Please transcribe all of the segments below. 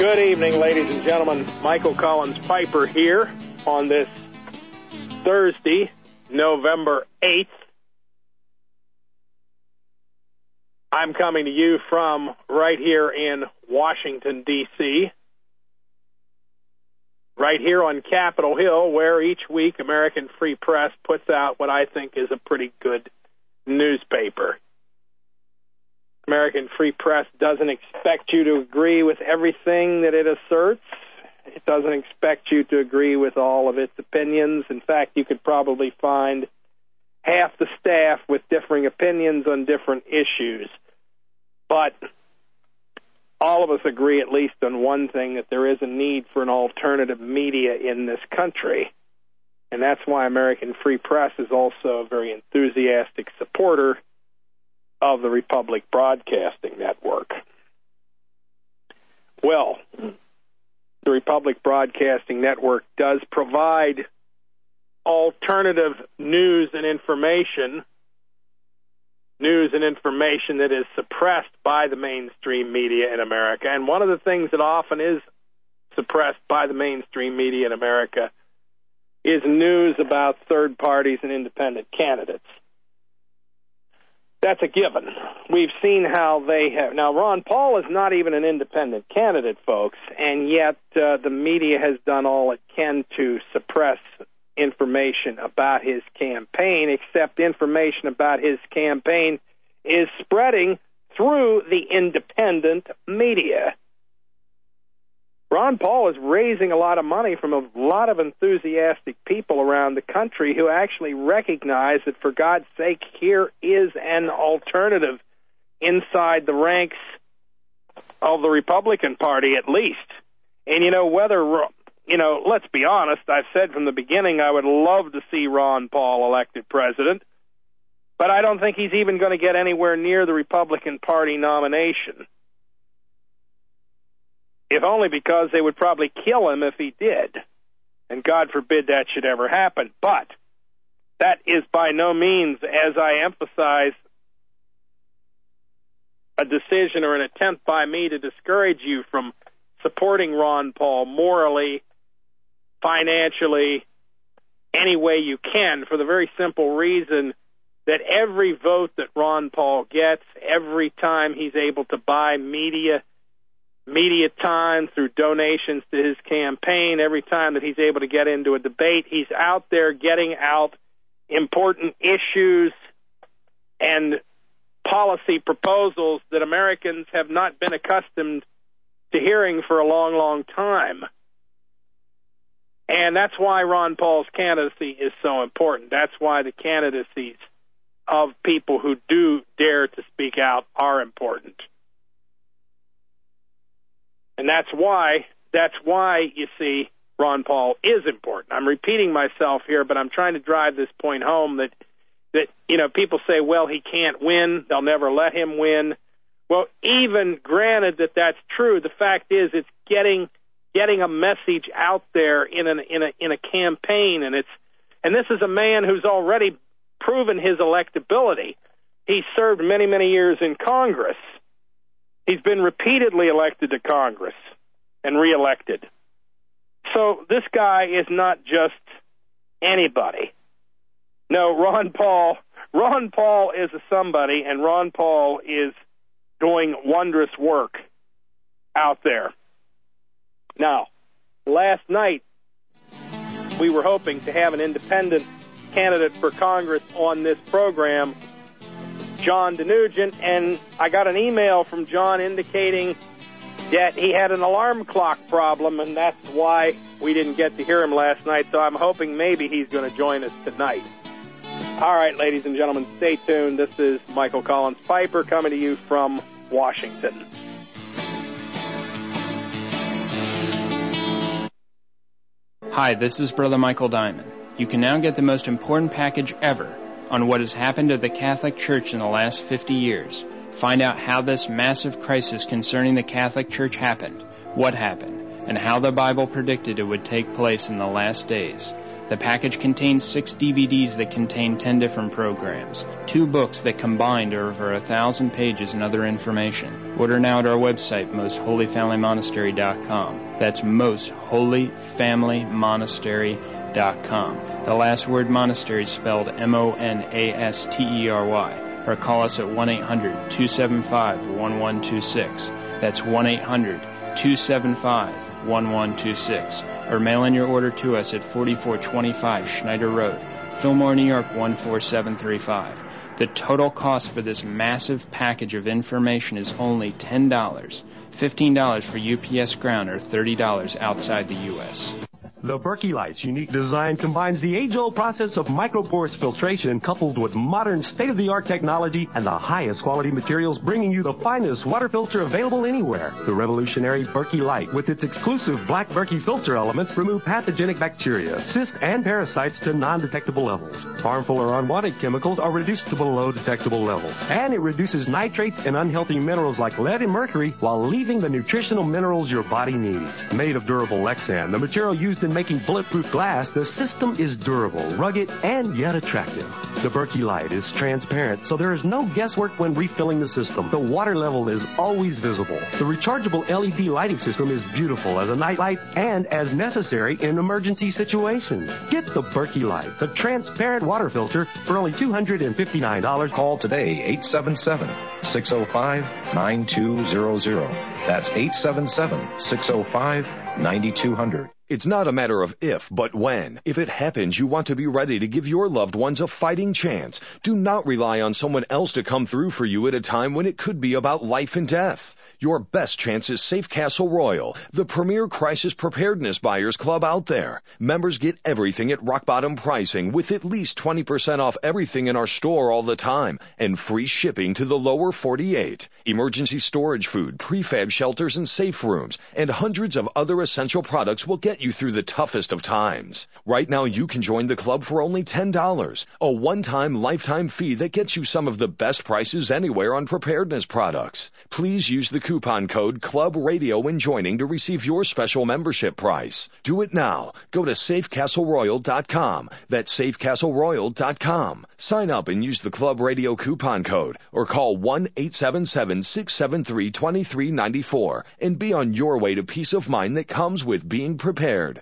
Good evening, ladies and gentlemen. Michael Collins Piper here on this Thursday, November 8th. I'm coming to you from right here in Washington, D.C., right here on Capitol Hill, where each week American Free Press puts out what I think is a pretty good newspaper. American Free Press doesn't expect you to agree with everything that it asserts. It doesn't expect you to agree with all of its opinions. In fact, you could probably find half the staff with differing opinions on different issues. But all of us agree at least on one thing, that there is a need for an alternative media in this country. And that's why American Free Press is also a very enthusiastic supporter of the Republic Broadcasting Network. Well, the Republic Broadcasting Network does provide alternative news and information that is suppressed by the mainstream media in America. And one of the things that often is suppressed by the mainstream media in America is news about third parties and independent candidates. That's a given. We've seen how they have. Now, Ron Paul is not even an independent candidate, folks, and yet the media has done all it can to suppress information about his campaign, except information about his campaign is spreading through the independent media. Ron Paul is raising a lot of money from a lot of enthusiastic people around the country who actually recognize that, for God's sake, here is an alternative inside the ranks of the Republican Party, at least. And, let's be honest, I've said from the beginning I would love to see Ron Paul elected president, but I don't think he's even going to get anywhere near the Republican Party nomination. If only because they would probably kill him if he did. And God forbid that should ever happen. But that is by no means, as I emphasize, a decision or an attempt by me to discourage you from supporting Ron Paul morally, financially, any way you can, for the very simple reason that every vote that Ron Paul gets, every time he's able to buy media time through donations to his campaign, every time that he's able to get into a debate, he's out there getting out important issues and policy proposals that Americans have not been accustomed to hearing for a long, long time. And that's why Ron Paul's candidacy is so important. That's why the candidacies of people who do dare to speak out are important. And that's why, you see, Ron Paul is important. I'm repeating myself here, but I'm trying to drive this point home that people say, well, he can't win. They'll never let him win. Well, even granted that that's true, the fact is it's getting a message out there in a campaign, and this is a man who's already proven his electability. He served many, many years in Congress. He's been repeatedly elected to Congress and reelected. So this guy is not just anybody. No, Ron Paul is a somebody, and Ron Paul is doing wondrous work out there. Now, last night we were hoping to have an independent candidate for Congress on this program, John DeNugent, and I got an email from John indicating that he had an alarm clock problem, and that's why we didn't get to hear him last night, so I'm hoping maybe he's going to join us tonight. All right, ladies and gentlemen, stay tuned. This is Michael Collins Piper coming to you from Washington. Hi, this is Brother Michael Diamond. You can now get the most important package ever on what has happened to the Catholic Church in the last 50 years. Find out how this massive crisis concerning the Catholic Church happened, what happened, and how the Bible predicted it would take place in the last days. The package contains 6 DVDs that contain 10 different programs, 2 books that combined are over 1,000 pages and other information. Order now at our website, mostholyfamilymonastery.com. That's mostholyfamilymonastery.com. The last word monastery is spelled MONASTERY. Or call us at 1-800-275-1126. That's 1-800-275-1126. Or mail in your order to us at 4425 Schneider Road, Fillmore, New York 14735. The total cost for this massive package of information is only $10, $15 for UPS Ground, or $30 outside the U.S. The Berkey Light's unique design combines the age-old process of microporous filtration coupled with modern state-of-the-art technology and the highest quality materials, bringing you the finest water filter available anywhere. The revolutionary Berkey Light, with its exclusive black Berkey filter elements, remove pathogenic bacteria, cysts, and parasites to non-detectable levels. Harmful or unwanted chemicals are reduced to below detectable levels. And it reduces nitrates and unhealthy minerals like lead and mercury while leaving the nutritional minerals your body needs. Made of durable Lexan, the material used in making bulletproof glass, the system is durable, rugged, and yet attractive. The Berkey Light is transparent, so there is no guesswork when refilling the system. The water level is always visible. The rechargeable LED lighting system is beautiful as a nightlight and as necessary in emergency situations. Get the Berkey Light, the transparent water filter, for only $259. Call today, 877-605-9200. That's 877-605-9200. It's not a matter of if, but when. If it happens, you want to be ready to give your loved ones a fighting chance. Do not rely on someone else to come through for you at a time when it could be about life and death. Your best chance is Safe Castle Royal, the premier crisis preparedness buyers club out there. Members get everything at rock bottom pricing with at least 20% off everything in our store all the time and free shipping to the lower 48. Emergency storage food, prefab shelters and safe rooms, and hundreds of other essential products will get you through the toughest of times. Right now you can join the club for only $10, a one-time lifetime fee that gets you some of the best prices anywhere on preparedness products. Please use the coupon code Club Radio when joining to receive your special membership price. Do it now. Go to safecastleroyal.com. That's safecastleroyal.com. Sign up and use the Club Radio coupon code or call 1-877-673-2394 and be on your way to peace of mind that comes with being prepared.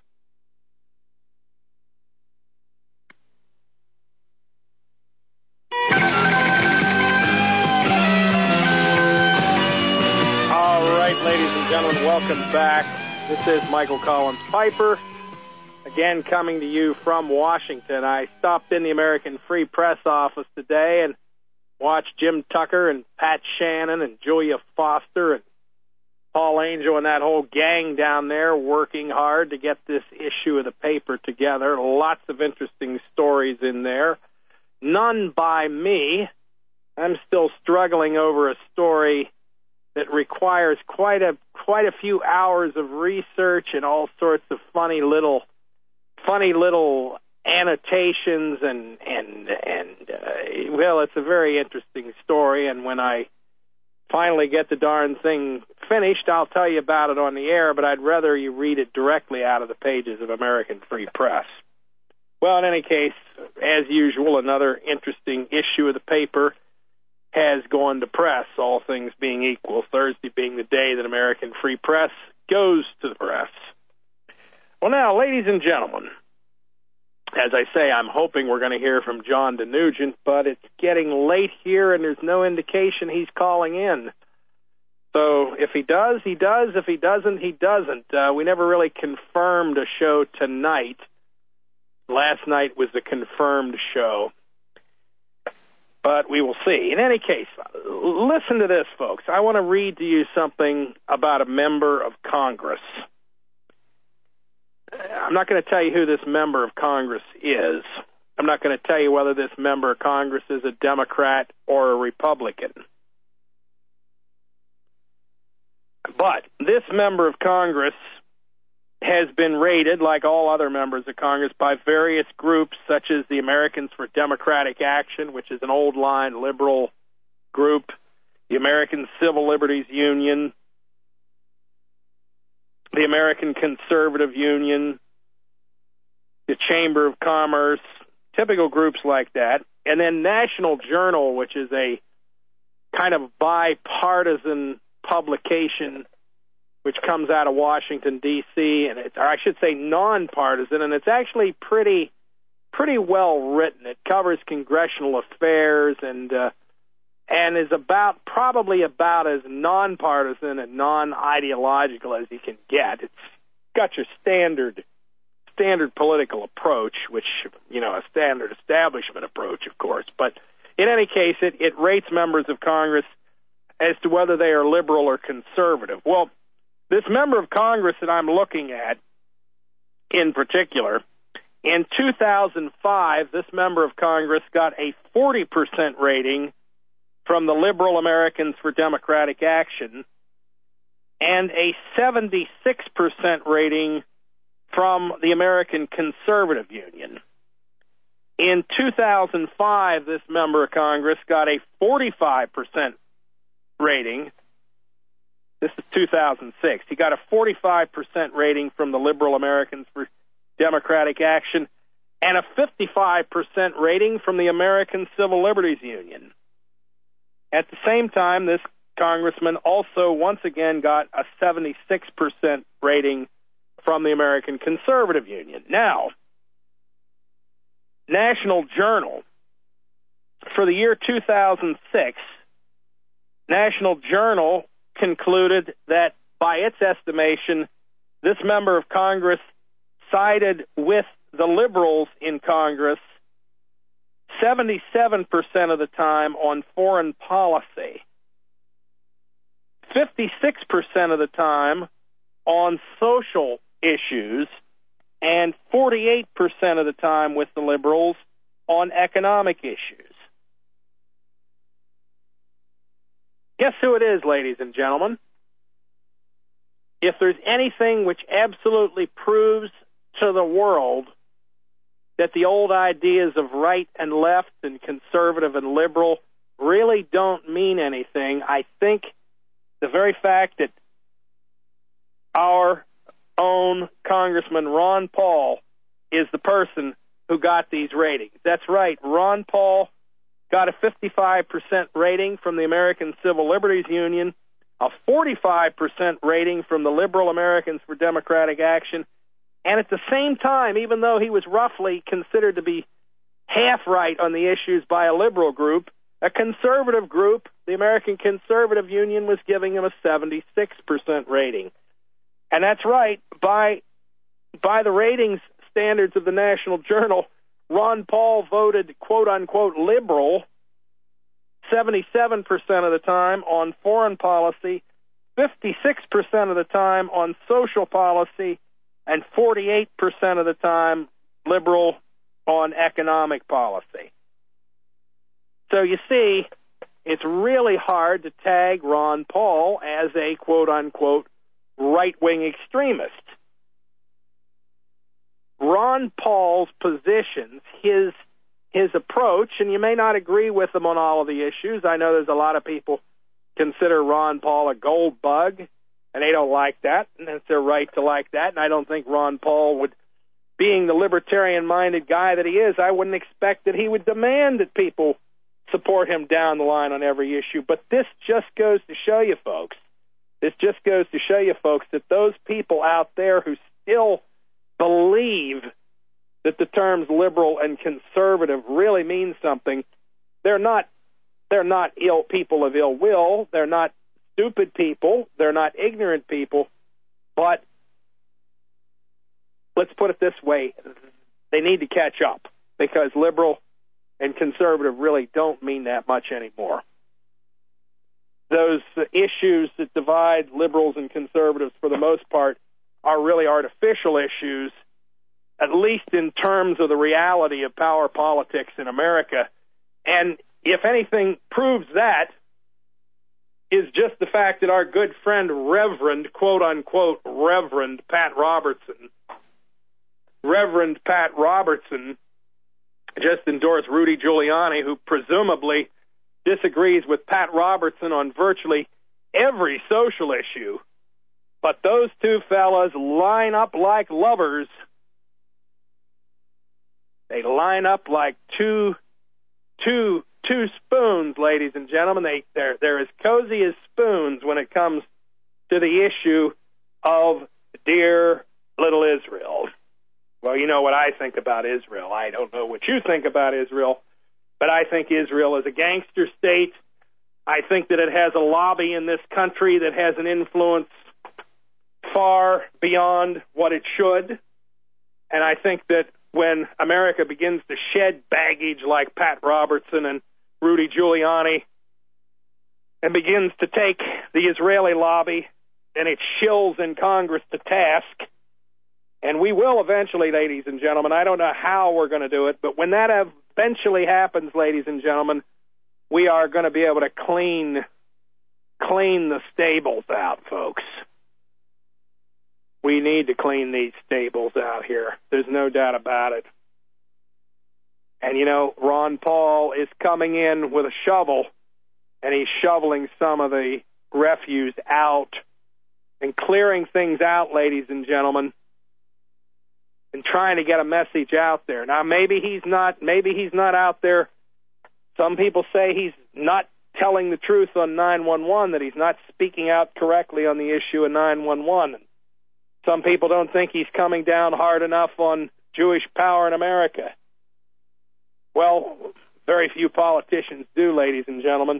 Ladies and gentlemen, welcome back. This is Michael Collins Piper, again coming to you from Washington. I stopped in the American Free Press office today and watched Jim Tucker and Pat Shannon and Julia Foster and Paul Angel and that whole gang down there working hard to get this issue of the paper together. Lots of interesting stories in there. None by me. I'm still struggling over a story that requires quite a few hours of research and all sorts of funny little annotations and well, it's a very interesting story. And when I finally get the darn thing finished, I'll tell you about it on the air. But I'd rather you read it directly out of the pages of American Free Press. Well, in any case, as usual, another interesting issue of the paper has gone to press, all things being equal, Thursday being the day that American Free Press goes to the press. Well, now, ladies and gentlemen, as I say, I'm hoping we're going to hear from John DeNugent, but it's getting late here, and there's no indication he's calling in. So if he does, he does. If he doesn't, he doesn't. We never really confirmed a show tonight. Last night was the confirmed show. But we will see. In any case, listen to this, folks. I want to read to you something about a member of Congress. I'm not going to tell you who this member of Congress is. I'm not going to tell you whether this member of Congress is a Democrat or a Republican. But this member of Congress has been rated, like all other members of Congress, by various groups such as the Americans for Democratic Action, which is an old-line liberal group, the American Civil Liberties Union, the American Conservative Union, the Chamber of Commerce, typical groups like that. And then National Journal, which is a kind of bipartisan publication which comes out of Washington, D.C., and or I should say nonpartisan, and it's actually pretty well written. It covers congressional affairs and is probably about as nonpartisan and non-ideological as you can get. It's got your standard political approach, which, a standard establishment approach, of course. But in any case, it rates members of Congress as to whether they are liberal or conservative. Well, this member of Congress that I'm looking at in particular, in 2005, this member of Congress got a 40% rating from the Liberal Americans for Democratic Action and a 76% rating from the American Conservative Union. In 2005, this member of Congress got a 45% rating. This is 2006. He got a 45% rating from the Liberal Americans for Democratic Action and a 55% rating from the American Civil Liberties Union. At the same time, this congressman also once again got a 76% rating from the American Conservative Union. Now, National Journal, for the year 2006, National Journal concluded that by its estimation, this member of Congress sided with the liberals in Congress 77% of the time on foreign policy, 56% of the time on social issues, and 48% of the time with the liberals on economic issues. Guess who it is, ladies and gentlemen? If there's anything which absolutely proves to the world that the old ideas of right and left and conservative and liberal really don't mean anything, I think the very fact that our own Congressman Ron Paul is the person who got these ratings. That's right, Ron Paul got a 55% rating from the American Civil Liberties Union, a 45% rating from the Liberal Americans for Democratic Action, and at the same time, even though he was roughly considered to be half right on the issues by a liberal group, a conservative group, the American Conservative Union, was giving him a 76% rating. And that's right, by the ratings standards of the National Journal, Ron Paul voted, quote-unquote, liberal 77% of the time on foreign policy, 56% of the time on social policy, and 48% of the time liberal on economic policy. So you see, it's really hard to tag Ron Paul as a quote-unquote right-wing extremist. Ron Paul's positions, his approach, and you may not agree with him on all of the issues. I know there's a lot of people consider Ron Paul a gold bug, and they don't like that, and it's their right to like that, and I don't think Ron Paul would, being the libertarian-minded guy that he is, I wouldn't expect that he would demand that people support him down the line on every issue. But this just goes to show you folks, that those people out there who still believe that the terms liberal and conservative really mean something, they're not ill people of ill will, they're not stupid people, they're not ignorant people, but let's put it this way, they need to catch up, because liberal and conservative really don't mean that much anymore. Those issues that divide liberals and conservatives, for the most part, are really artificial issues, at least in terms of the reality of power politics in America. And if anything proves that, is just the fact that our good friend Reverend, quote-unquote, Reverend Pat Robertson just endorsed Rudy Giuliani, who presumably disagrees with Pat Robertson on virtually every social issue. But those two fellas line up like lovers They line up like two spoons, ladies and gentlemen. They're as cozy as spoons when it comes to the issue of dear little Israel. Well, you know what I think about Israel. I don't know what you think about Israel, but I think Israel is a gangster state. I think that it has a lobby in this country that has an influence far beyond what it should. And I think that when America begins to shed baggage like Pat Robertson and Rudy Giuliani and begins to take the Israeli lobby and its shills in Congress to task, and we will eventually, ladies and gentlemen, I don't know how we're going to do it, but when that eventually happens, ladies and gentlemen, we are going to be able to clean the stables out, folks. We need to clean these stables out here. There's no doubt about it. And, you know, Ron Paul is coming in with a shovel, and he's shoveling some of the refuse out and clearing things out, ladies and gentlemen, and trying to get a message out there. Now, maybe he's not out there. Some people say he's not telling the truth on 911, that he's not speaking out correctly on the issue of 911. Some people don't think he's coming down hard enough on Jewish power in America. Well, very few politicians do, ladies and gentlemen.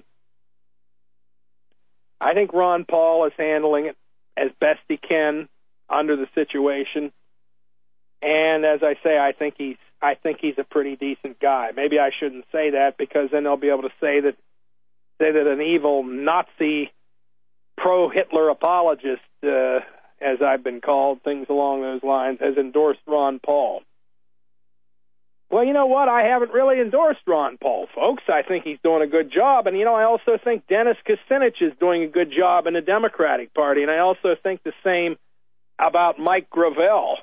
I think Ron Paul is handling it as best he can under the situation. And as I say, I think he's a pretty decent guy. Maybe I shouldn't say that, because then they'll be able to say that an evil Nazi pro-Hitler apologist, as I've been called, things along those lines, has endorsed Ron Paul. Well, you know what? I haven't really endorsed Ron Paul, folks. I think he's doing a good job. And, you know, I also think Dennis Kucinich is doing a good job in the Democratic Party. And I also think the same about Mike Gravel.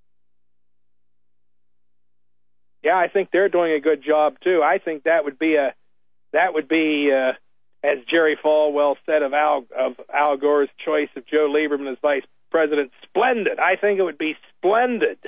Yeah, I think they're doing a good job, too. I think that would be, as Jerry Falwell said of Al Gore's choice of Joe Lieberman as vice president, splendid. I think it would be splendid.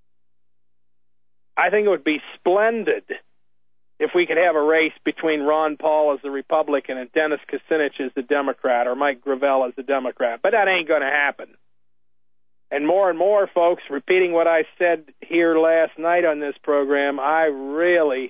I think it would be splendid if we could have a race between Ron Paul as the Republican and Dennis Kucinich as the Democrat, or Mike Gravel as the Democrat. But that ain't going to happen. And more, folks, repeating what I said here last night on this program, I'm really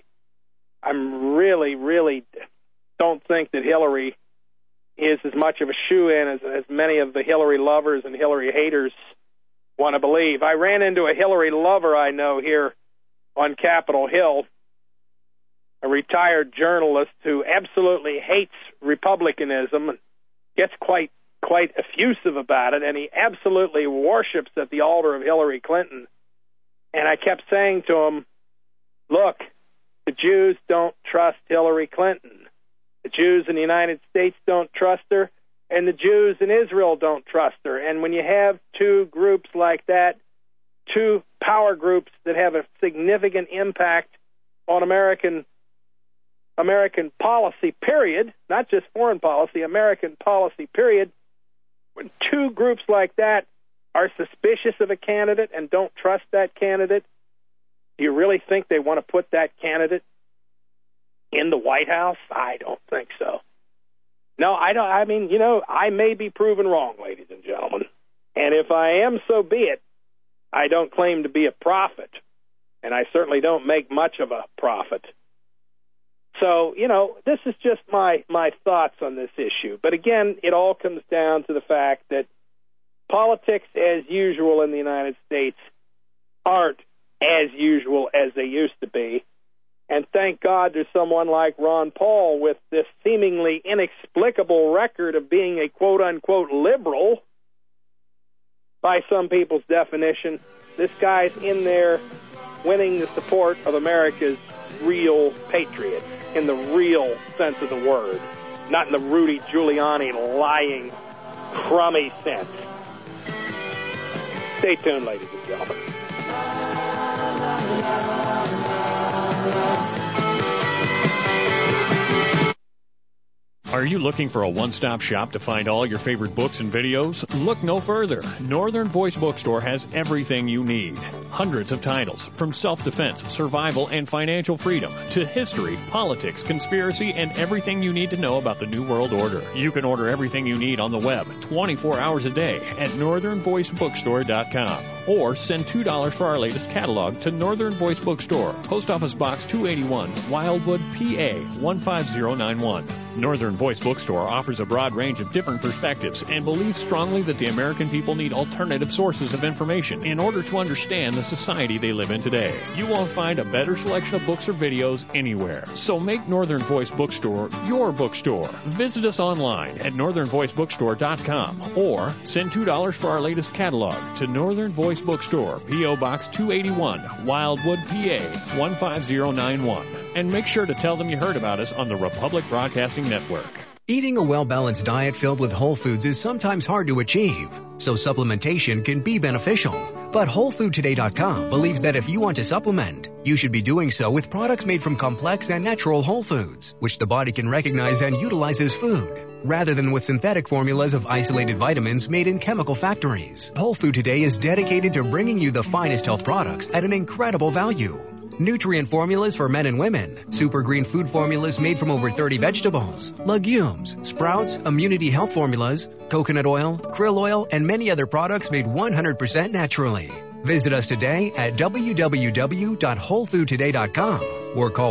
don't think that Hillary is as much of a shoo-in as many of the Hillary lovers and Hillary haters want to believe. I ran into a Hillary lover I know here on Capitol Hill, a retired journalist who absolutely hates republicanism and gets quite effusive about it, and he absolutely worships at the altar of Hillary Clinton. And I kept saying to him, look, the Jews don't trust Hillary Clinton. The Jews in the United States don't trust her, and the Jews in Israel don't trust her. And when you have two groups like that, two power groups that have a significant impact on American policy, period, not just foreign policy, American policy, period, when two groups like that are suspicious of a candidate and don't trust that candidate, do you really think they want to put that candidate in the White House? I don't think so. No, I don't. I mean, you know, I may be proven wrong, ladies and gentlemen. And if I am, so be it. I don't claim to be a prophet, and I certainly don't make much of a profit. So, you know, this is just my thoughts on this issue. But again, it all comes down to the fact that politics as usual in the United States aren't as usual as they used to be. And thank God there's someone like Ron Paul with this seemingly inexplicable record of being a quote-unquote liberal by some people's definition. This guy's in there winning the support of America's real patriots in the real sense of the word, not in the Rudy Giuliani lying, crummy sense. Stay tuned, ladies and gentlemen. Are you looking for a one-stop shop to find all your favorite books and videos? Look no further. Northern Voice Bookstore has everything you need. Hundreds of titles, from self-defense, survival, and financial freedom, to history, politics, conspiracy, and everything you need to know about the New World Order. You can order everything you need on the web 24 hours a day at northernvoicebookstore.com. Or send $2 for our latest catalog to Northern Voice Bookstore, Post Office Box 281, Wildwood, PA 15091. Northern Voice Bookstore offers a broad range of different perspectives and believes strongly that the American people need alternative sources of information in order to understand the society they live in today. You won't find a better selection of books or videos anywhere. So make Northern Voice Bookstore your bookstore. Visit us online at northernvoicebookstore.com or send $2 for our latest catalog to Northern Voice Bookstore, P.O. Box 281, Wildwood, PA 15091. And make sure to tell them you heard about us on the Republic Broadcasting Network. Eating a well-balanced diet filled with whole foods is sometimes hard to achieve, so supplementation can be beneficial. But WholeFoodToday.com believes that if you want to supplement, you should be doing so with products made from complex and natural whole foods, which the body can recognize and utilize as food, rather than with synthetic formulas of isolated vitamins made in chemical factories. Whole Food Today is dedicated to bringing you the finest health products at an incredible value. Nutrient formulas for men and women, super green food formulas made from over 30 vegetables, legumes, sprouts, immunity health formulas, coconut oil, krill oil, and many other products made 100% naturally. Visit us today at www.wholefoodtoday.com or call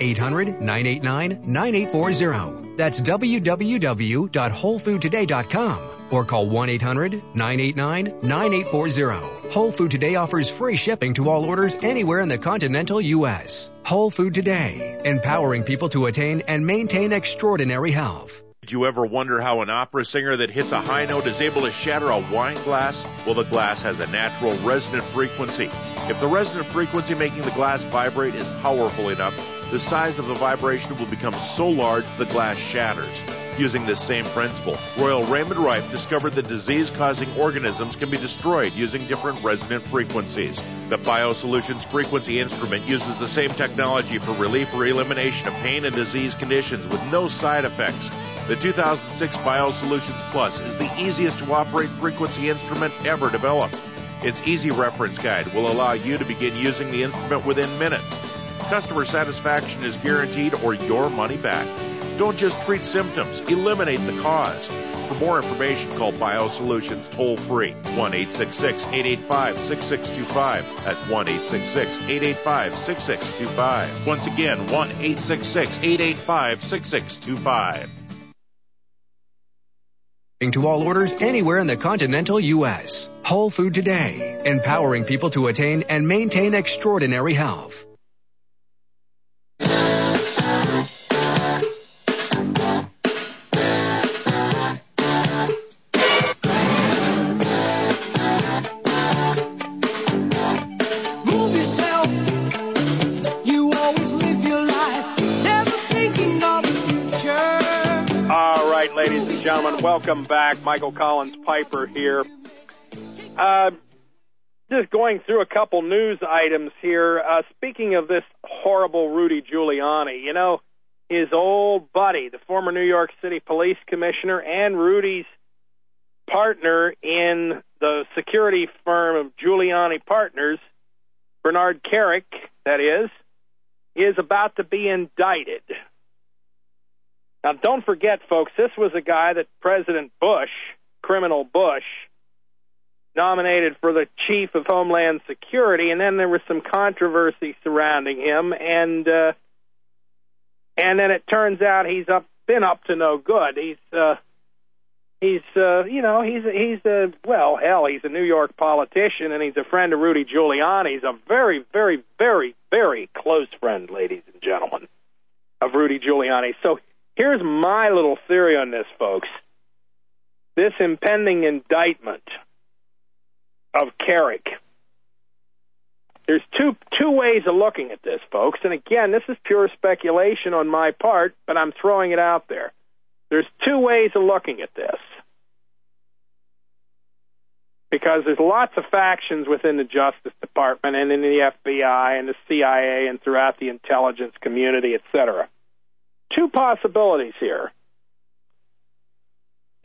1-800-989-9840. That's www.wholefoodtoday.com or call 1-800-989-9840. Whole Food Today offers free shipping to all orders anywhere in the continental U.S. Whole Food Today, empowering people to attain and maintain extraordinary health. Did you ever wonder how an opera singer that hits a high note is able to shatter a wine glass? Well, the glass has a natural resonant frequency. If the resonant frequency making the glass vibrate is powerful enough, the size of the vibration will become so large the glass shatters. Using this same principle, Royal Raymond Rife discovered that disease-causing organisms can be destroyed using different resonant frequencies. The BioSolutions frequency instrument uses the same technology for relief or elimination of pain and disease conditions with no side effects. The 2006 BioSolutions Plus is the easiest to operate frequency instrument ever developed. Its easy reference guide will allow you to begin using the instrument within minutes. Customer satisfaction is guaranteed or your money back. Don't just treat symptoms, eliminate the cause. For more information, call BioSolutions toll-free, 1-866-885-6625. That's 1-866-885-6625. Once again, 1-866-885-6625. To all orders anywhere in the continental U.S. Whole Food Today, empowering people to attain and maintain extraordinary health. Ladies and gentlemen, welcome back. Michael Collins Piper here. Just going through a couple news items here. Speaking of this horrible Rudy Giuliani, you know, his old buddy, the former New York City police commissioner and Rudy's partner in the security firm of Giuliani Partners, Bernard Kerik, that is about to be indicted. Now, don't forget, folks, this was a guy that President Bush, criminal Bush, nominated for the chief of Homeland Security, and then there was some controversy surrounding him, and then it turns out he's been up to no good. He's a New York politician, and he's a friend of Rudy Giuliani. He's a very, very, very, very close friend, ladies and gentlemen, of Rudy Giuliani. So here's my little theory on this, folks. This impending indictment of Kerik. There's two ways of looking at this, folks. And again, this is pure speculation on my part, but I'm throwing it out there. There's two ways of looking at this. Because there's lots of factions within the Justice Department and in the FBI and the CIA and throughout the intelligence community, etc. Two possibilities here.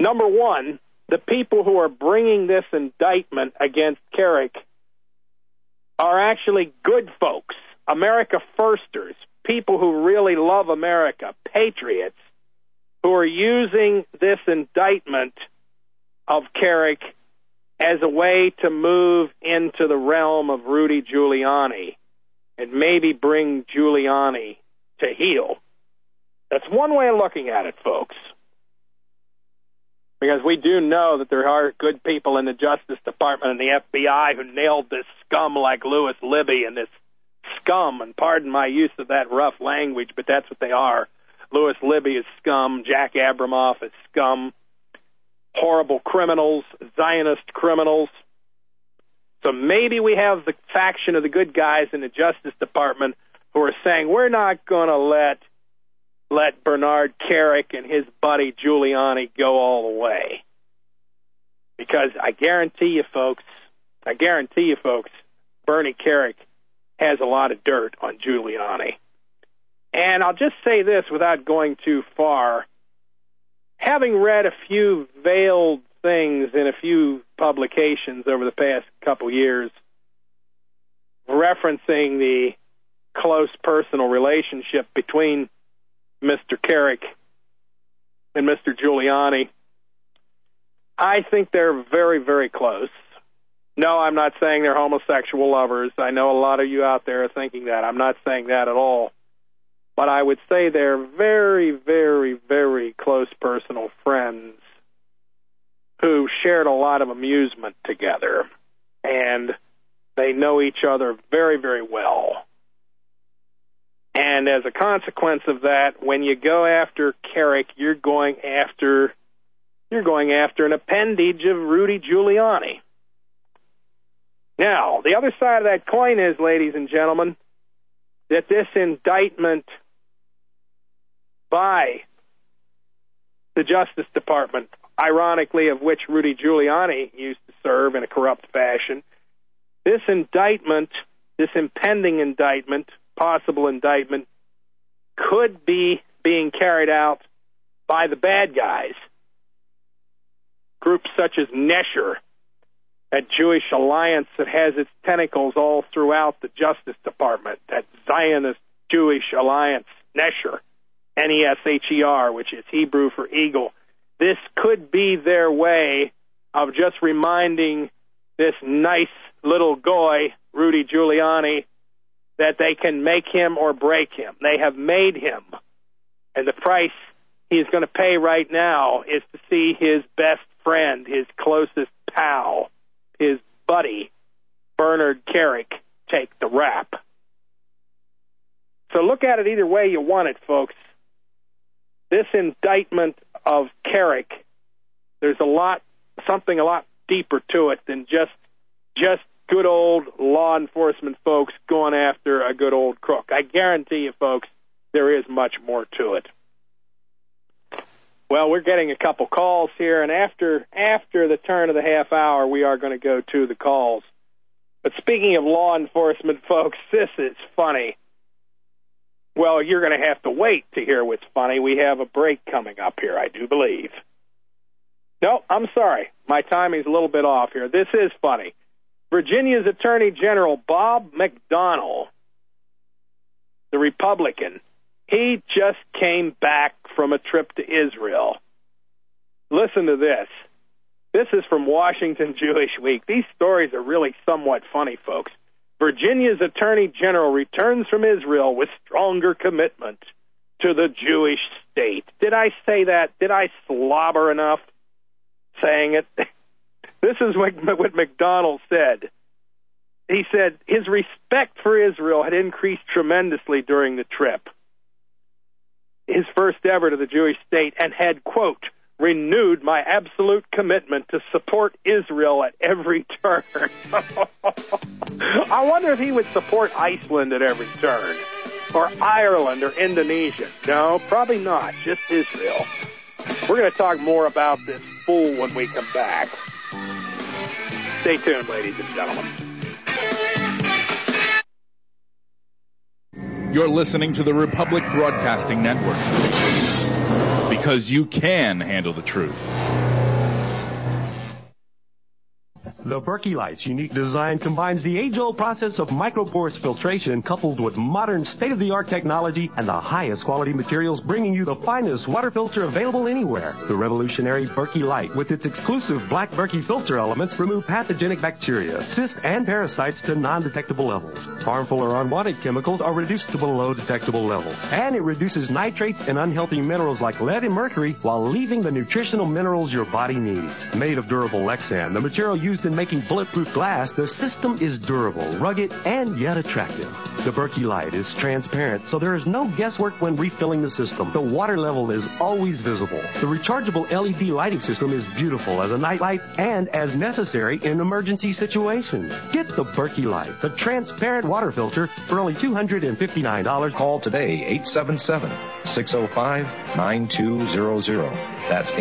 Number one, the people who are bringing this indictment against Carrick are actually good folks, America firsters, people who really love America, patriots, who are using this indictment of Carrick as a way to move into the realm of Rudy Giuliani and maybe bring Giuliani to heel. That's one way of looking at it, folks. Because we do know that there are good people in the Justice Department and the FBI who nailed this scum like Louis Libby and this scum, and pardon my use of that rough language, but that's what they are. Louis Libby is scum. Jack Abramoff is scum. Horrible criminals, Zionist criminals. So maybe we have the faction of the good guys in the Justice Department who are saying, we're not going to let Bernard Carrick and his buddy Giuliani go all the way. Because I guarantee you folks, Bernie Carrick has a lot of dirt on Giuliani. And I'll just say this without going too far. Having read a few veiled things in a few publications over the past couple years referencing the close personal relationship between Mr. Carrick and Mr. Giuliani, I think they're very, very close. No, I'm not saying they're homosexual lovers. I know a lot of you out there are thinking that. I'm not saying that at all. But I would say they're very, very, very close personal friends who shared a lot of amusement together. And they know each other very, very well. And as a consequence of that, when you go after Carrick, you're going after an appendage of Rudy Giuliani. Now, the other side of that coin is, ladies and gentlemen, that this indictment by the Justice Department, ironically of which Rudy Giuliani used to serve in a corrupt fashion, this indictment, this impending indictment, possible indictment, could be being carried out by the bad guys. Groups such as Nesher, that Jewish alliance that has its tentacles all throughout the Justice Department, that Zionist Jewish alliance, Nesher, Nesher, which is Hebrew for eagle. This could be their way of just reminding this nice little goy, Rudy Giuliani, that they can make him or break him. They have made him. And the price he's going to pay right now is to see his best friend, his closest pal, his buddy, Bernard Carrick, take the rap. So look at it either way you want it, folks. This indictment of Carrick, there's something a lot deeper to it than just good old law enforcement folks going after a good old crook. I guarantee you, folks, there is much more to it. Well, we're getting a couple calls here, and after the turn of the half hour, we are going to go to the calls. But speaking of law enforcement, folks, this is funny. Well, you're going to have to wait to hear what's funny. We have a break coming up here, I do believe. No, I'm sorry. My timing's a little bit off here. This is funny. Virginia's Attorney General Bob McDonnell, the Republican, he just came back from a trip to Israel. Listen to this. This is from Washington Jewish Week. These stories are really somewhat funny, folks. Virginia's Attorney General returns from Israel with stronger commitment to the Jewish state. Did I say that? Did I slobber enough saying it? This is what McDonnell said. He said his respect for Israel had increased tremendously during the trip, his first ever to the Jewish state, and had, quote, renewed my absolute commitment to support Israel at every turn. I wonder if he would support Iceland at every turn, or Ireland, or Indonesia. No, probably not, just Israel. We're going to talk more about this fool when we come back. Stay tuned, ladies and gentlemen. You're listening to the Republic Broadcasting Network, because you can handle the truth. The Berkey Light's unique design combines the age-old process of micropores filtration coupled with modern state-of-the-art technology and the highest quality materials, bringing you the finest water filter available anywhere. The revolutionary Berkey Light, with its exclusive black Berkey filter elements, remove pathogenic bacteria, cysts, and parasites to non-detectable levels. Harmful or unwanted chemicals are reduced to below detectable levels. And it reduces nitrates and unhealthy minerals like lead and mercury while leaving the nutritional minerals your body needs. Made of durable Lexan, the material used in making bulletproof glass, the system is durable, rugged, and yet attractive. The Berkey Light is transparent, so there is no guesswork when refilling the system. The water level is always visible. The rechargeable LED lighting system is beautiful as a night light and as necessary in emergency situations. Get the Berkey Light, the transparent water filter, for only $259. Call today, 877-605-9200. That's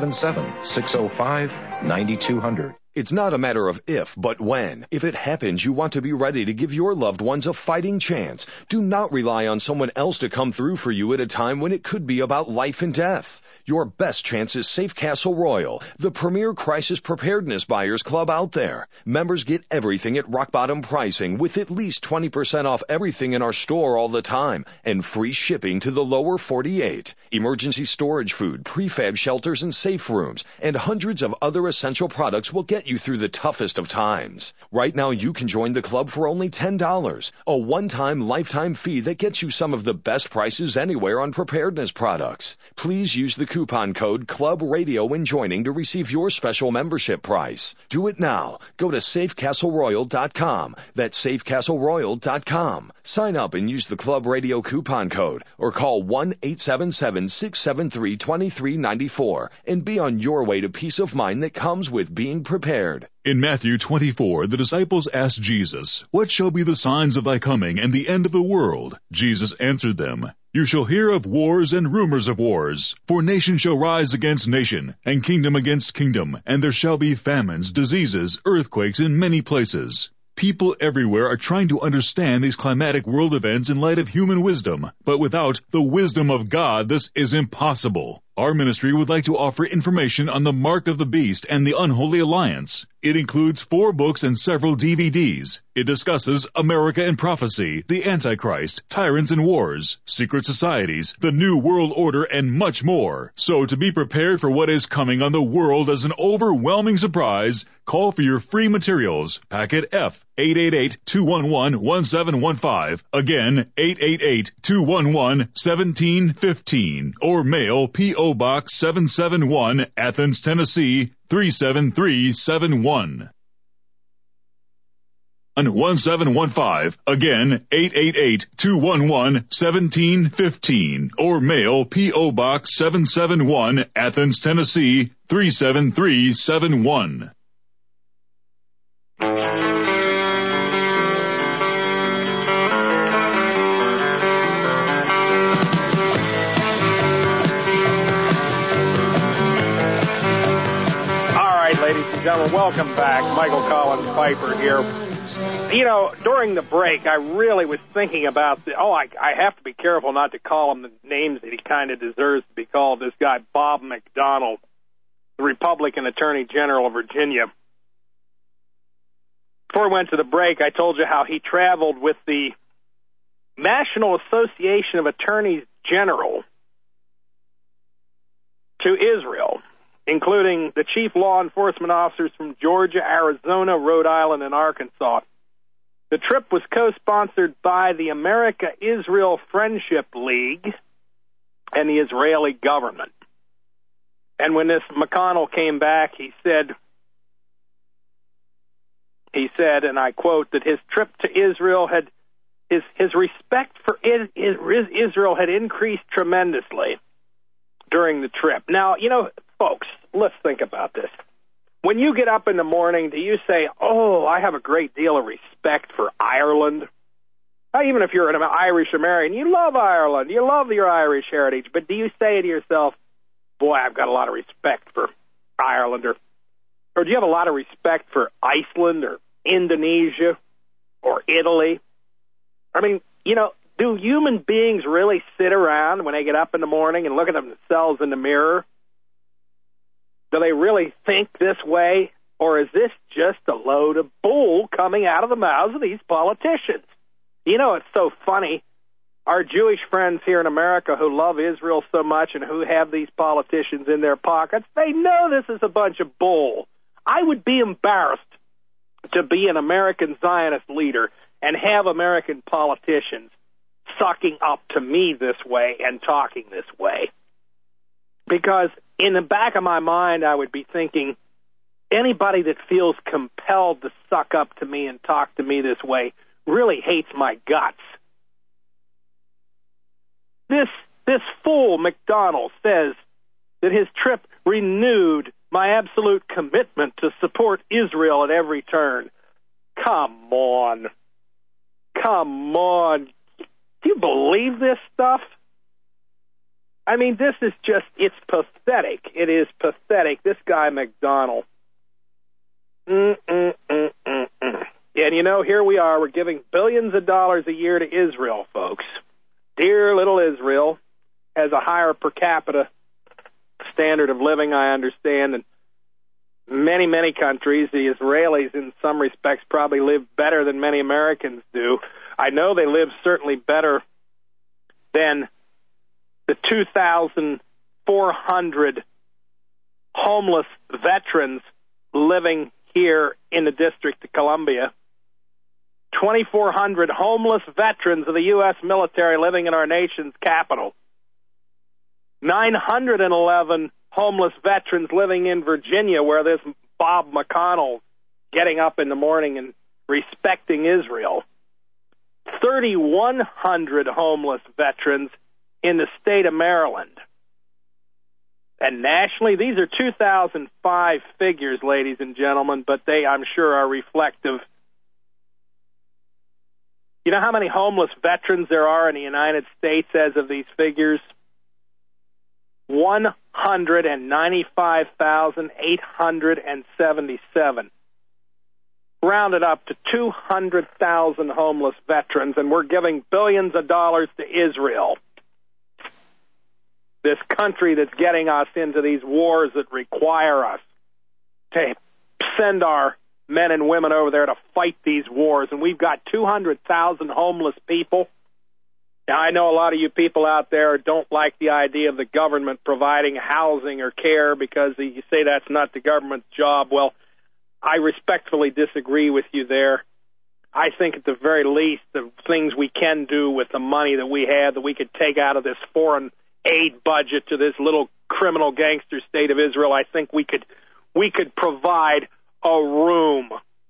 877-605-9200. It's not a matter of if, but when. If it happens, you want to be ready to give your loved ones a fighting chance. Do not rely on someone else to come through for you at a time when it could be about life and death. Your best chance is Safe Castle Royal, the premier crisis preparedness buyers club out there. Members get everything at rock bottom pricing with at least 20% off everything in our store all the time and free shipping to the lower 48. Emergency storage food, prefab shelters and safe rooms, and hundreds of other essential products will get you through the toughest of times. Right now you can join the club for only $10, a one-time lifetime fee that gets you some of the best prices anywhere on preparedness products. Please use the coupon code Club Radio when joining to receive your special membership price. Do it now. Go to safecastleroyal.com. That's safecastleroyal.com. Sign up and use the Club Radio coupon code or call 1-877-673-2394 and be on your way to peace of mind that comes with being prepared. In Matthew 24, the disciples asked Jesus, "What shall be the signs of thy coming and the end of the world?" Jesus answered them, "You shall hear of wars and rumors of wars, for nation shall rise against nation, and kingdom against kingdom, and there shall be famines, diseases, earthquakes in many places." People everywhere are trying to understand these climatic world events in light of human wisdom, but without the wisdom of God, this is impossible. Our ministry would like to offer information on the Mark of the Beast and the Unholy Alliance. It includes 4 books and several DVDs. It discusses America and prophecy, the Antichrist, tyrants and wars, secret societies, the New World Order, and much more. So to be prepared for what is coming on the world as an overwhelming surprise, call for your free materials. Packet F, 888-211-1715. Again, 888-211-1715. Or mail P.O. Box 771, Athens, Tennessee, 37371. On 1715. Again, 888-211-1715. Or mail P.O. Box 771, Athens, Tennessee, 37371. Ladies and gentlemen, welcome back. Michael Collins Piper here. You know, during the break, I really was thinking about I have to be careful not to call him the names that he kind of deserves to be called. This guy, Bob McDonnell, the Republican Attorney General of Virginia. Before we went to the break, I told you how he traveled with the National Association of Attorneys General to Israel, including the chief law enforcement officers from Georgia, Arizona, Rhode Island, and Arkansas. The trip was co-sponsored by the America-Israel Friendship League and the Israeli government. And when this McConnell came back, he said, and I quote, that his trip to Israel had, his respect for Israel had increased tremendously during the trip. Now, you know, folks, let's think about this. When you get up in the morning, do you say, "Oh, I have a great deal of respect for Ireland"? Even if you're an Irish American, you love Ireland, you love your Irish heritage, but do you say to yourself, "Boy, I've got a lot of respect for Ireland," or do you have a lot of respect for Iceland or Indonesia or Italy? I mean, you know, do human beings really sit around when they get up in the morning and look at themselves in the mirror? Do they really think this way Or is this just a load of bull coming out of the mouths of these politicians? You know, it's so funny. Our Jewish friends here in America who love Israel so much and who have these politicians in their pockets, they know this is a bunch of bull. I would be embarrassed to be an American Zionist leader and have American politicians sucking up to me this way and talking this way. Because in the back of my mind, I would be thinking, anybody that feels compelled to suck up to me and talk to me this way really hates my guts. This fool, McDonnell, says that his trip renewed my absolute commitment to support Israel at every turn. Come on. Come on. Do you believe this stuff? I mean, this is just, it's pathetic. It is pathetic. This guy, McDonnell. And, you know, here we are. We're giving billions of dollars a year to Israel, folks. Dear little Israel has a higher per capita standard of living, I understand, than many, many countries. The Israelis, in some respects, probably live better than many Americans do. I know they live certainly better than the 2,400 homeless veterans living here in the District of Columbia. 2,400 homeless veterans of the U.S. military living in our nation's capital. 911 homeless veterans living in Virginia, where this Bob McConnell getting up in the morning and respecting Israel. 3,100 homeless veterans in the state of Maryland. And nationally, these are 2005 figures, ladies and gentlemen, but they, I'm sure, are reflective. You know how many homeless veterans there are in the United States as of these figures? 195,877. Rounded up to 200,000 homeless veterans, and we're giving billions of dollars to Israel. This country that's getting us into these wars that require us to send our men and women over there to fight these wars, and we've got 200,000 homeless people. Now, I know a lot of you people out there don't like the idea of the government providing housing or care because you say that's not the government's job. Well, I respectfully disagree with you there. I think at the very least the things we can do with the money that we have, that we could take out of this foreign aid budget to this little criminal gangster state of Israel, I think we could provide a room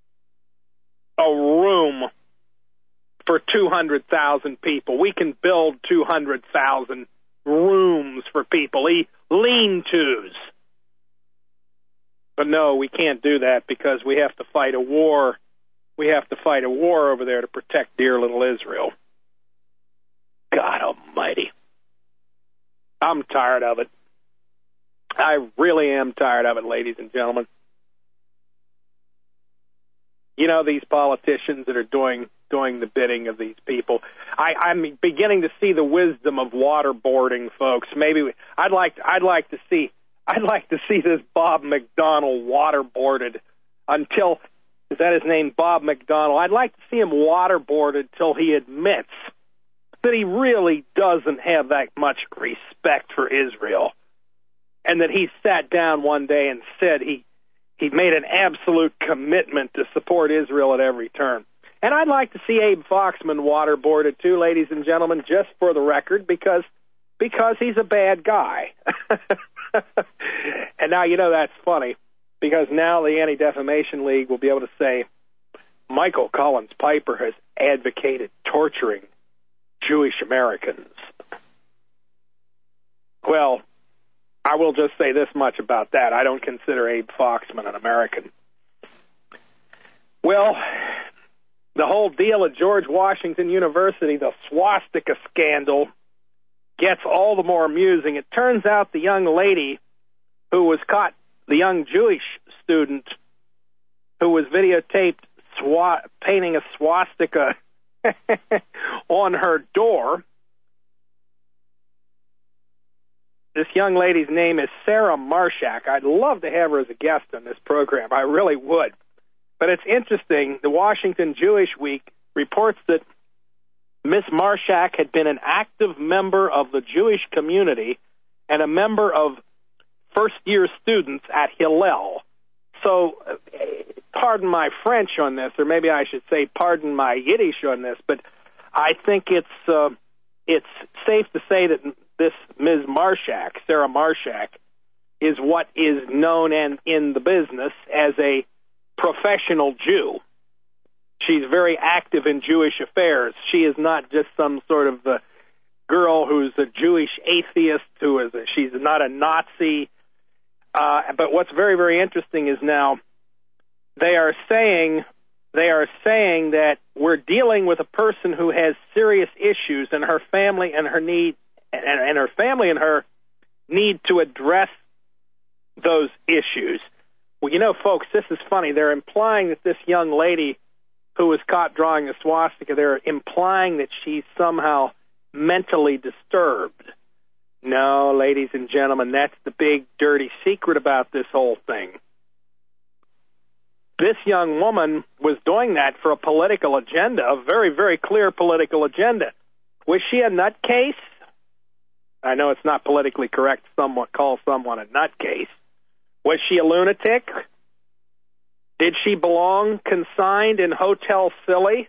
for 200,000 people. We can build 200,000 rooms for people, lean-tos. But no, we can't do that because we have to fight a war. We have to fight a war over there to protect dear little Israel. God almighty. I'm tired of it. I really am tired of it, ladies and gentlemen. You know, these politicians that are doing the bidding of these people. I'm beginning to see the wisdom of waterboarding, folks. Maybe I'd like to see this Bob McDonnell waterboarded until, is that his name, Bob McDonnell? I'd like to see him waterboarded till he admits that he really doesn't have that much respect for Israel, and that he sat down one day and said he made an absolute commitment to support Israel at every turn. And I'd like to see Abe Foxman waterboarded too, ladies and gentlemen, just for the record, because he's a bad guy. And now, you know, that's funny, because now the Anti-Defamation League will be able to say, Michael Collins Piper has advocated torturing Jewish Americans. Well, I will just say this much about that. I don't consider Abe Foxman an American. Well, the whole deal at George Washington University, the swastika scandal, gets all the more amusing. It turns out the young lady who was caught, the young Jewish student who was videotaped painting a swastika on her door, This young lady's name is Sarah Marshak. I'd love to have her as a guest on this program. I really would. But it's interesting. The Washington Jewish Week reports that Miss Marshak had been an active member of the Jewish community and a member of first-year students at Hillel. So, pardon my French on this, or maybe I should say pardon my Yiddish on this, but I think it's safe to say that this Ms. Marshak, Sarah Marshak, is what is known in the business as a professional Jew. She's very active in Jewish affairs. She is not just some sort of girl who's a Jewish atheist she's not a Nazi. But what's very, very interesting is now they are saying that we're dealing with a person who has serious issues, and her family and her need to address those issues. Well, you know, folks, this is funny. They're implying that this young lady who was caught drawing a swastika, they're implying that she's somehow mentally disturbed. No, ladies and gentlemen, that's the big, dirty secret about this whole thing. This young woman was doing that for a political agenda, a very, very clear political agenda. Was she a nutcase? I know it's not politically correct to call someone a nutcase. Was she a lunatic? Did she belong consigned in Hotel Silly?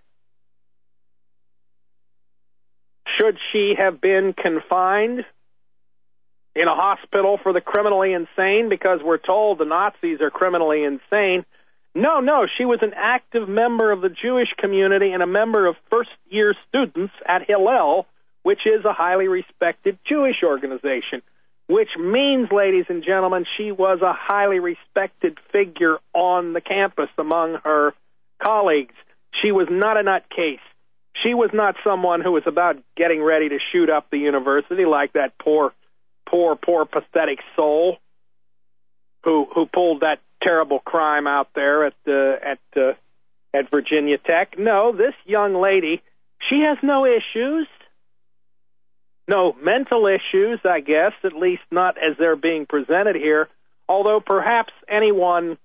Should she have been confined in a hospital for the criminally insane because we're told the Nazis are criminally insane? No, she was an active member of the Jewish community and a member of first-year students at Hillel, which is a highly respected Jewish organization, which means, ladies and gentlemen, she was a highly respected figure on the campus among her colleagues. She was not a nutcase. She was not someone who was about getting ready to shoot up the university like that poor, pathetic soul who pulled that terrible crime out there at Virginia Tech. No, this young lady, she has no issues. No mental issues, I guess, at least not as they're being presented here, although perhaps anyone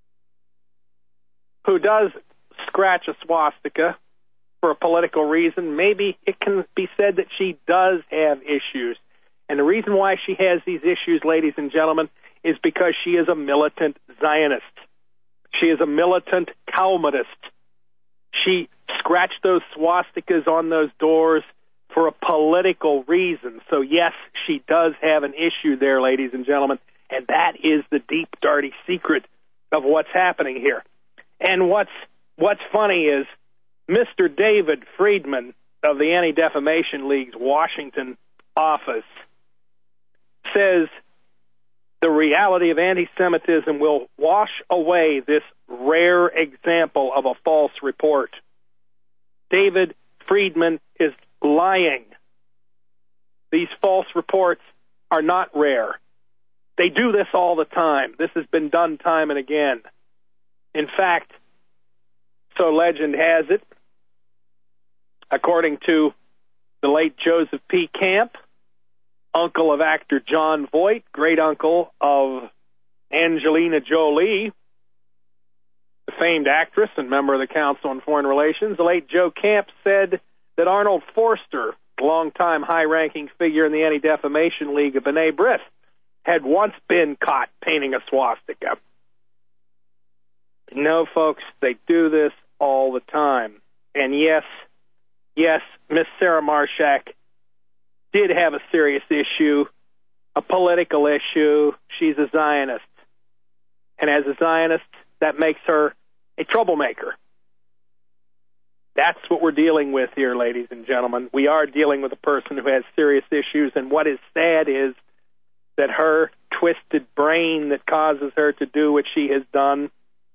who does scratch a swastika for a political reason, maybe it can be said that she does have issues. And the reason why she has these issues, ladies and gentlemen, is because she is a militant Zionist. She is a militant Talmudist. She scratched those swastikas on those doors for a political reason. So, yes, she does have an issue there, ladies and gentlemen, and that is the deep, dirty secret of what's happening here. And what's funny is Mr. David Friedman of the Anti-Defamation League's Washington office says the reality of anti-Semitism will wash away this rare example of a false report. David Friedman is lying. These false reports are not rare. They do this all the time. This has been done time and again. In fact, so legend has it, according to the late Joseph P. Camp, uncle of actor John Voight, great uncle of Angelina Jolie, the famed actress and member of the Council on Foreign Relations, the late Joe Camp said that Arnold Forster, a longtime high-ranking figure in the Anti-Defamation League of B'nai B'rith, had once been caught painting a swastika. No, folks, they do this all the time. And yes, Miss Sarah Marshak did have a serious issue, a political issue. She's a Zionist. And as a Zionist, that makes her a troublemaker. That's what we're dealing with here, ladies and gentlemen. We are dealing with a person who has serious issues, and what is sad is that her twisted brain that causes her to do what she has done,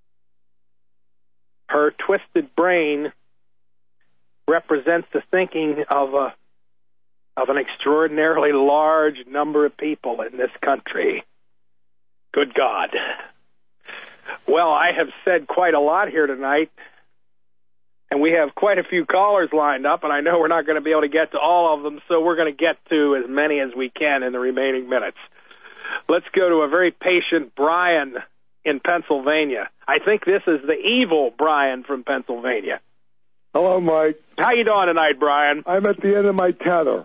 her twisted brain represents the thinking of an extraordinarily large number of people in this country. Good God. Well, I have said quite a lot here tonight. And we have quite a few callers lined up, and I know we're not going to be able to get to all of them, so we're going to get to as many as we can in the remaining minutes. Let's go to a very patient Brian in Pennsylvania. I think this is the evil Brian from Pennsylvania. Hello, Mike. How you doing tonight, Brian? I'm at the end of my tether.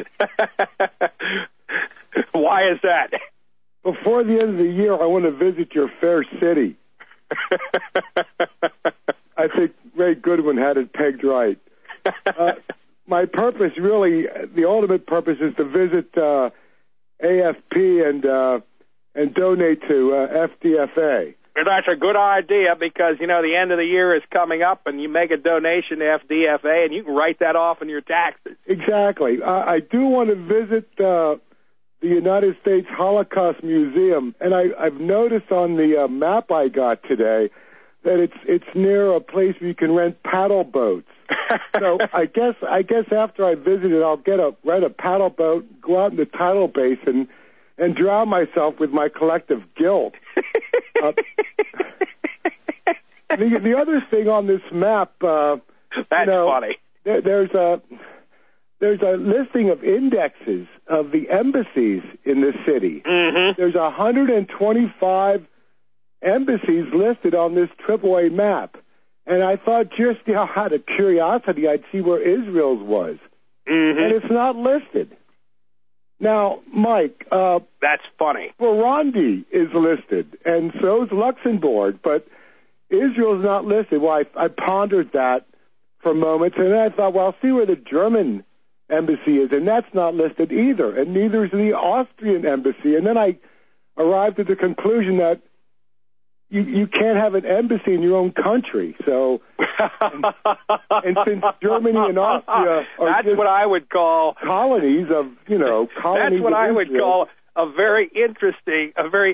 Why is that? Before the end of the year, I want to visit your fair city. I think Ray Goodwin had it pegged right. My purpose, really, the ultimate purpose, is to visit AFP and donate to FDFA. That's a good idea because, you know, the end of the year is coming up and you make a donation to FDFA and you can write that off in your taxes. Exactly. I do want to visit the United States Holocaust Museum, and I've noticed on the map I got today that it's near a place where you can rent paddle boats. So I guess after I visit it, I'll rent a paddle boat, go out in the tidal basin, and drown myself with my collective guilt. The other thing on this map, that's funny. There's a listing of indexes of the embassies in this city. Mm-hmm. There's 125 embassies listed on this AAA map. And I thought, just out of curiosity, I'd see where Israel's was. Mm-hmm. And it's not listed. Now, Mike, that's funny. Burundi is listed, and so is Luxembourg, but Israel's not listed. Well, I pondered that for a moment, and then I thought, well, I'll see where the German embassy is, and that's not listed either, and neither is the Austrian embassy. And then I arrived at the conclusion that you can't have an embassy in your own country. So, and since Germany and Austria are that's what I would call colonies of, colonies. That's what I would Israel. call a very interesting,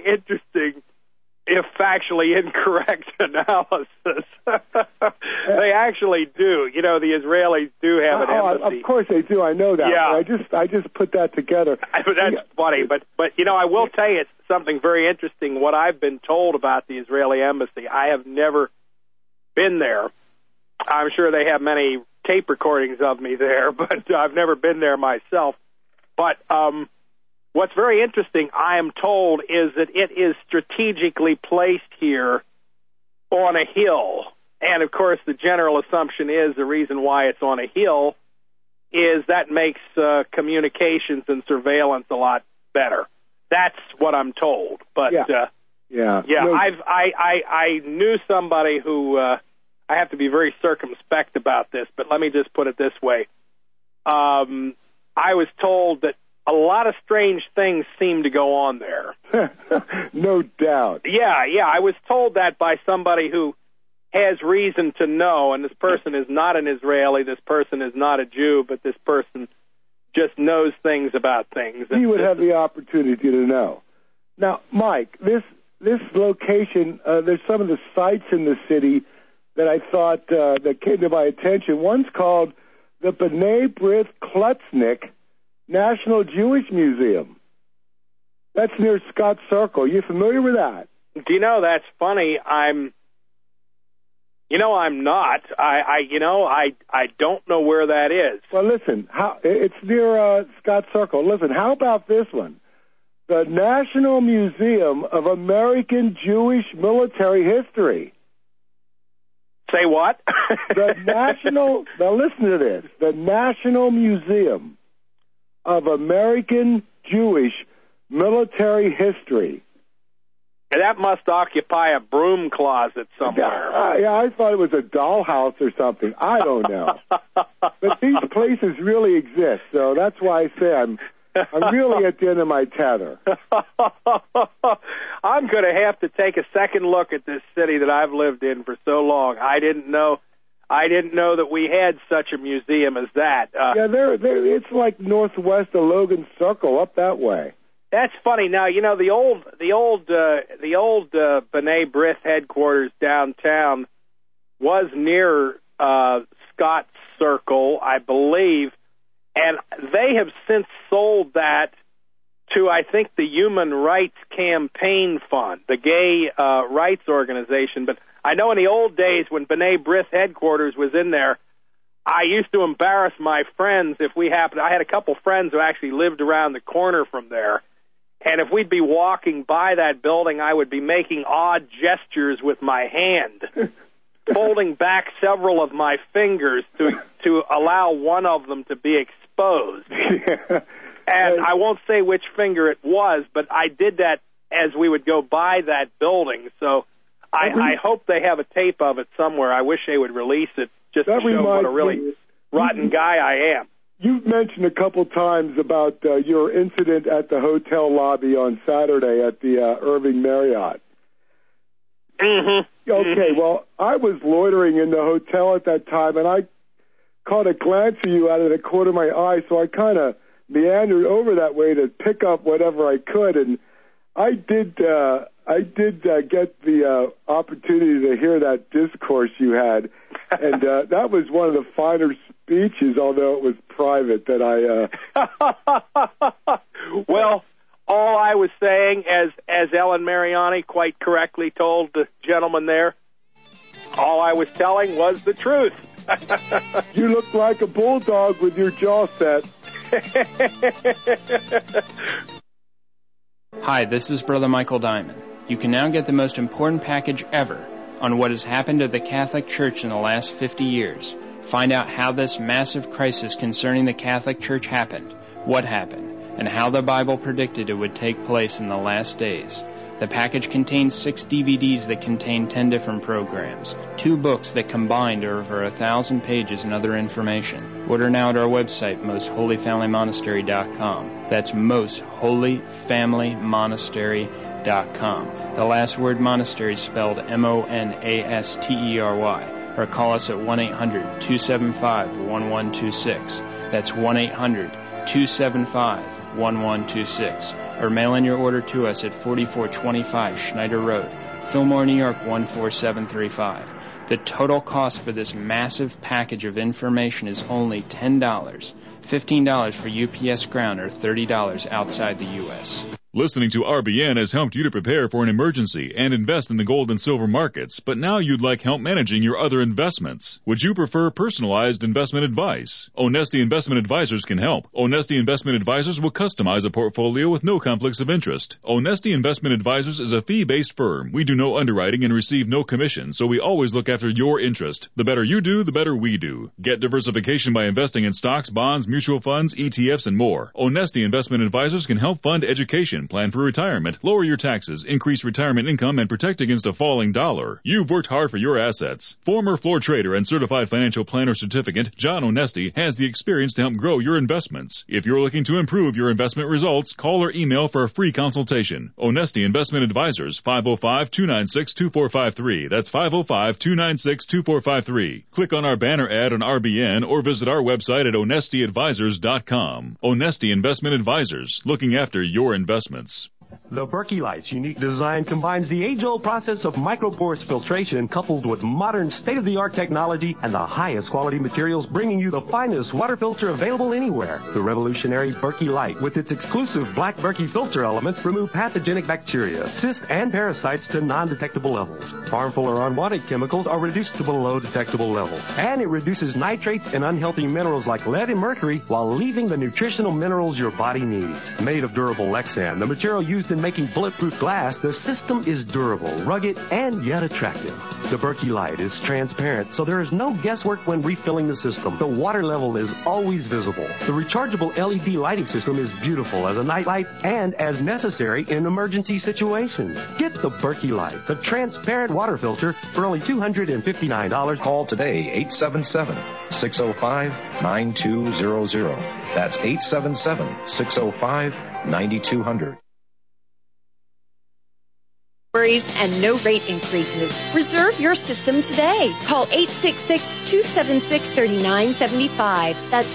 if factually incorrect analysis. They actually do. The Israelis do have an embassy. Of course they do. I know that. Yeah. I just put that together. That's funny. But I will tell you something very interesting. What I've been told about the Israeli embassy, I have never been there. I'm sure they have many tape recordings of me there, but I've never been there myself. But what's very interesting, I am told, is that it is strategically placed here on a hill. And, of course, the general assumption is the reason why it's on a hill is that makes communications and surveillance a lot better. That's what I'm told. But, yeah. I knew somebody who I have to be very circumspect about this, but let me just put it this way. I was told that a lot of strange things seem to go on there. No doubt. Yeah, I was told that by somebody who has reason to know, and this person is not an Israeli, this person is not a Jew, but this person just knows things about things. He would have the opportunity to know. Now, Mike, this location, there's some of the sites in the city that I thought that came to my attention. One's called the B'nai B'rith Klutznik National Jewish Museum. That's near Scott Circle. You familiar with that? Do you know, that's funny. I'm not. I don't know where that is. Well, listen, it's near Scott Circle. Listen, how about this one? The National Museum of American Jewish Military History. Say what? Now listen to this. The National Museum of American Jewish Military History. That must occupy a broom closet somewhere. Yeah, I thought it was a dollhouse or something. I don't know. But these places really exist, so that's why I say I'm really at the end of my tether. I'm going to have to take a second look at this city that I've lived in for so long. I didn't know that we had such a museum as that. It's like northwest of Logan Circle, up that way. That's funny. Now, the old B'nai B'rith headquarters downtown was near Scott Circle, I believe, and they have since sold that to, I think, the Human Rights Campaign Fund, the gay rights organization. But I know in the old days when B'nai B'rith headquarters was in there, I used to embarrass my friends if we happened. I had a couple friends who actually lived around the corner from there, and if we'd be walking by that building, I would be making odd gestures with my hand, folding back several of my fingers to allow one of them to be exposed. And I won't say which finger it was, but I did that as we would go by that building. So I hope they have a tape of it somewhere. I wish they would release it just to show what a really rotten guy I am. You've mentioned a couple times about your incident at the hotel lobby on Saturday at the Irving Marriott. Mm-hmm. Okay, well, I was loitering in the hotel at that time, and I caught a glance of you out of the corner of my eye, so I kind of meandered over that way to pick up whatever I could, and I did get the opportunity to hear that discourse you had, and that was one of the finer speeches, although it was private, that I... Well, all I was saying, as Ellen Mariani quite correctly told the gentleman there, all I was telling was the truth. You look like a bulldog with your jaw set. Hi, this is Brother Michael Diamond. You can now get the most important package ever on what has happened to the Catholic Church in the last 50 years. Find out how this massive crisis concerning the Catholic Church happened, what happened, and how the Bible predicted it would take place in the last days. The package contains 6 DVDs that contain 10 different programs, 2 books that combined are over 1,000 pages and other information. Order now at our website, mostholyfamilymonastery.com. That's mostholyfamilymonastery.com. The last word monastery is spelled MONASTERY. Or call us at 1-800-275-1126. That's 1-800-275-1126. Or mail in your order to us at 4425 Schneider Road, Fillmore, New York 14735. The total cost for this massive package of information is only $10, $15 for UPS Ground, or $30 outside the U.S. Listening to RBN has helped you to prepare for an emergency and invest in the gold and silver markets, but now you'd like help managing your other investments. Would you prefer personalized investment advice? Onesti Investment Advisors can help. Onesti Investment Advisors will customize a portfolio with no conflicts of interest. Onesti Investment Advisors is a fee-based firm. We do no underwriting and receive no commission, so we always look after your interest. The better you do, the better we do. Get diversification by investing in stocks, bonds, mutual funds, ETFs, and more. Onesti Investment Advisors can help fund education, plan for retirement, lower your taxes, increase retirement income, and protect against a falling dollar. You've worked hard for your assets. Former floor trader and certified financial planner certificate, John Onesti, has the experience to help grow your investments. If you're looking to improve your investment results, call or email for a free consultation. Onesti Investment Advisors, 505-296-2453. That's 505-296-2453. Click on our banner ad on RBN or visit our website at onestiadvisors.com. Onesti Investment Advisors, looking after your investments. The Berkey Light's unique design combines the age-old process of microporous filtration coupled with modern state-of-the-art technology and the highest quality materials, bringing you the finest water filter available anywhere. The revolutionary Berkey Light, with its exclusive black Berkey filter elements, remove pathogenic bacteria, cysts, and parasites to non-detectable levels. Harmful or unwanted chemicals are reduced to below detectable levels. And it reduces nitrates and unhealthy minerals like lead and mercury while leaving the nutritional minerals your body needs. Made of durable Lexan, the material used in making bulletproof glass, the system is durable, rugged, and yet attractive. The Berkey Light is transparent, so there is no guesswork when refilling the system. The water level is always visible. The rechargeable LED lighting system is beautiful as a nightlight and as necessary in emergency situations. Get the Berkey Light, the transparent water filter, for only $259. Call today, 877-605-9200. That's 877-605-9200. And no rate increases. Reserve your system today. Call 866-276-3975. That's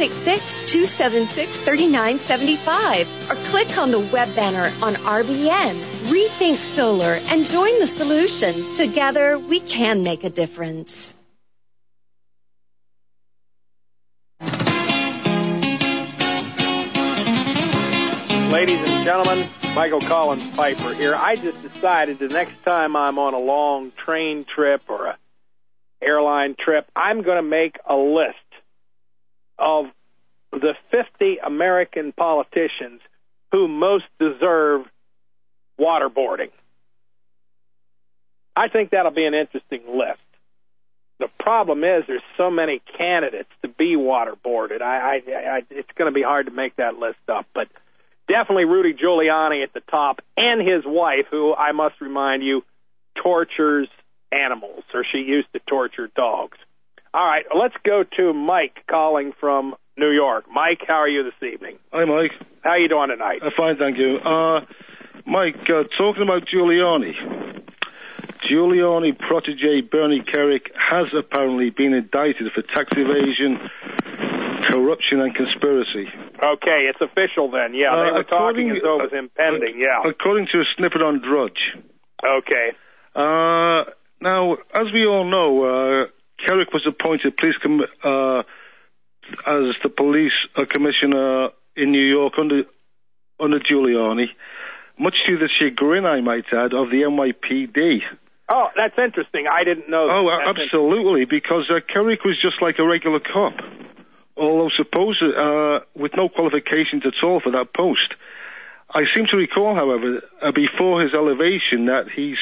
866-276-3975. Or click on the web banner on RBN. Rethink Solar and join the solution. Together, we can make a difference. Ladies and gentlemen, Michael Collins Piper here. I just decided the next time I'm on a long train trip or a airline trip, I'm going to make a list of the 50 American politicians who most deserve waterboarding. I think that'll be an interesting list. The problem is there's so many candidates to be waterboarded. It's going to be hard to make that list up, but definitely Rudy Giuliani at the top, and his wife, who I must remind you, tortures animals, or she used to torture dogs. All right, let's go to Mike calling from New York. Mike, how are you this evening? Hi, Mike. How are you doing tonight? Fine, thank you. Mike, talking about Giuliani. Giuliani protege Bernie Kerik has apparently been indicted for tax evasion, corruption, and conspiracy. Okay, it's official then. Yeah, they were talking as though it was impending. Yeah, according to a snippet on Drudge. Okay. Now, as we all know, Kerik was appointed as the police commissioner in New York under Giuliani, much to the chagrin, I might add, of the NYPD. Oh, that's interesting. I didn't know that. Oh, absolutely, because Kerik was just like a regular cop, although supposed with no qualifications at all for that post. I seem to recall, however, before his elevation, that he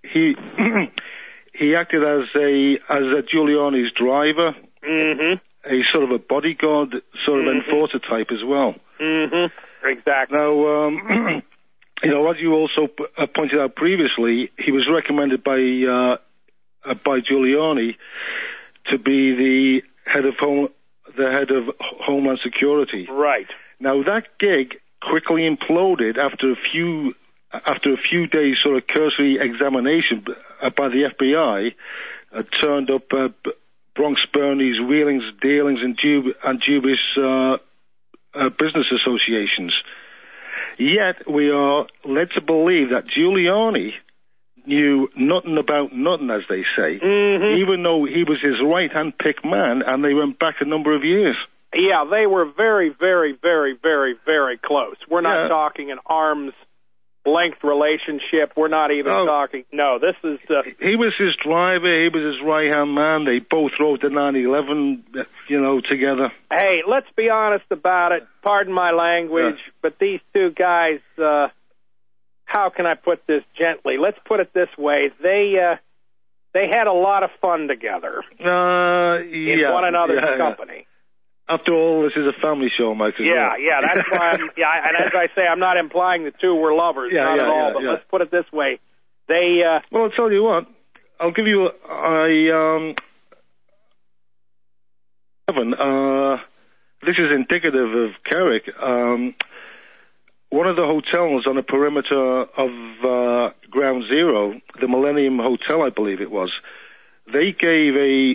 acted as Giuliani's driver, a sort of a bodyguard, sort of enforcer type as well. Exactly. Now, as you also pointed out previously, he was recommended by Giuliani to be the head of Homeland Security. Right. Now that gig quickly imploded after a few days sort of cursory examination by the FBI. Turned up Bronx Bernie's wheelings, dealings, and dubious business associations. Yet we are led to believe that Giuliani knew nothing about nothing, as they say, even though he was his right-hand pick man, and they went back a number of years. Yeah, they were very, very, very, very, very close. We're not talking an arm's length relationship. We're not even talking. No, this is. He was his driver. He was his right-hand man. They both rode the 911, together. Hey, let's be honest about it. Pardon my language, but these two guys. How can I put this gently? Let's put it this way: they had a lot of fun together in one another's company. After all, this is a family show, Mike. That's why. And as I say, I'm not implying the two were lovers, not at all. But let's put it this way: they. Well, I'll tell you what. I'll give you this is indicative of Kerik. One of the hotels on the perimeter of Ground Zero, the Millennium Hotel, I believe it was. They gave a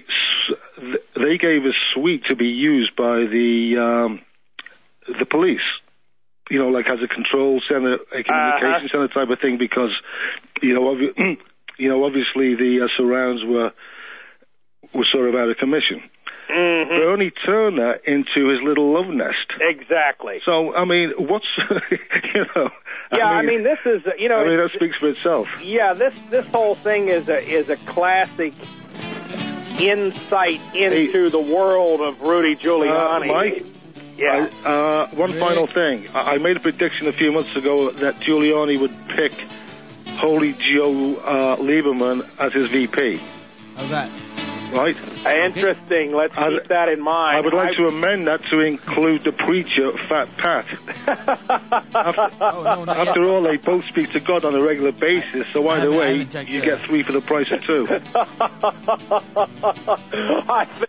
suite to be used by the police, like as a control center, a communication center type of thing, because obviously the surrounds were sort of out of commission. Bernie turned that into his little love nest. Exactly. So I mean, what's this is that speaks for itself. Yeah, this whole thing is a classic insight into the world of Rudy Giuliani. Mike, one final thing. I made a prediction a few months ago that Giuliani would pick Holy Joe Lieberman as his VP. How's that? Right. Interesting. Let's keep that in mind. I would like to amend that to include the preacher, Fat Pat. After all, they both speak to God on a regular basis, so either way, you get 3 for the price of 2.